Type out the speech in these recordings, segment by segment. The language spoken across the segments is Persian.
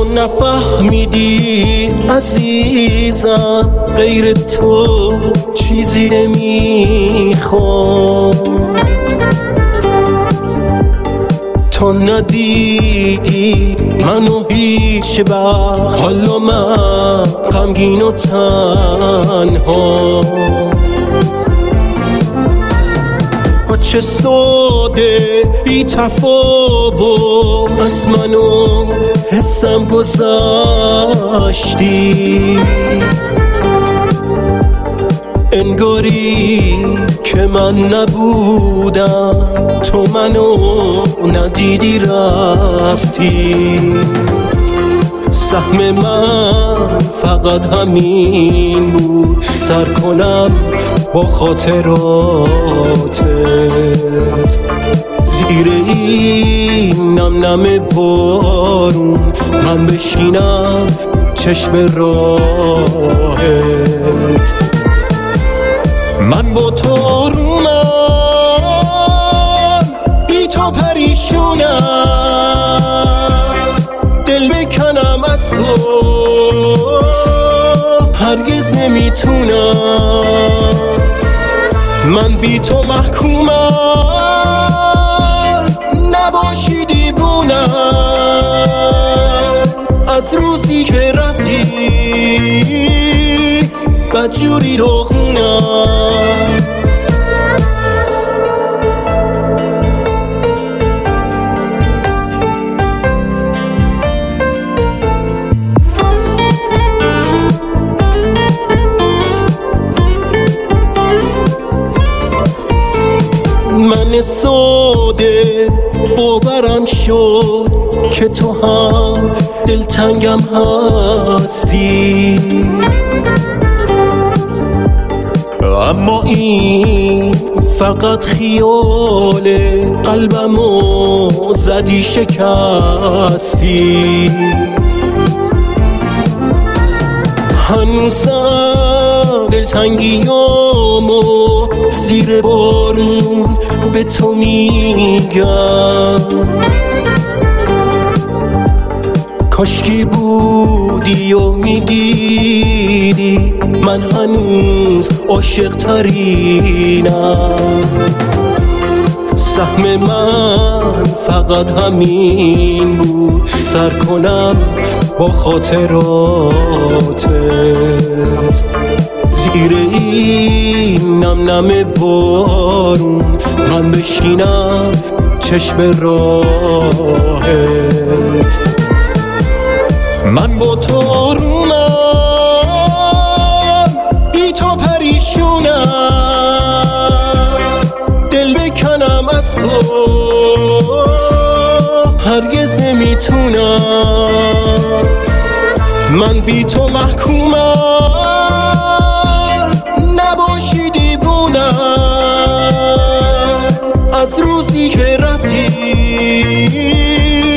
نفهمیدی عزیزم، غیر تو چیزی نمیخوام. تو ندیدی منو هیچ وقت، حالا من غمگین و تنها. چه ساده بی تفاوت از منو حسم گذاشتی، انگاری که من نبودم، تو منو ندیدی رفتی. سهم من فقط همین بود، سر کنم با خاطراتت زیر این نم نم بارون، من بشینم چشم راهت. من با تو آرومم، بی تو پریشونم، دل بکنم از تو هرگز نمیتونم. من بی تو محکومم، نباشی دیوونم. از روزی که رفتی بدجوری داغونم. من ساده باورم شد که تو هم دلتنگم هستی، اما این فقط خیاله، قلبمو زدی شکستی. هنوزم دلتنگیامو زیر بارون به تو میگم، کاشکی بودی و میدیدی من هنوز عاشق ترینم. سهم من فقط همین بود، سر کنم با خاطراتت زیر این نم نم بارون، من بشینم چشم راهت. من با تو آرومم، بی تو پریشونم، دل بکنم از تو هرگز نمیتونم. من بی تو محکومم، نباشی دیوونم. از روزی که رفتی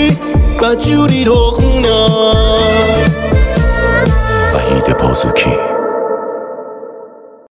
بدجوری داغونم. وحید بازوکی.